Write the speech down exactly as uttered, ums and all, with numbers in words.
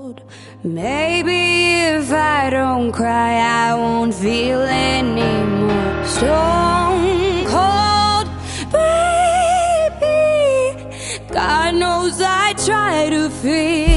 Maybe if I don't cry, I won't feel any more. Stone cold, baby. God knows I try to feel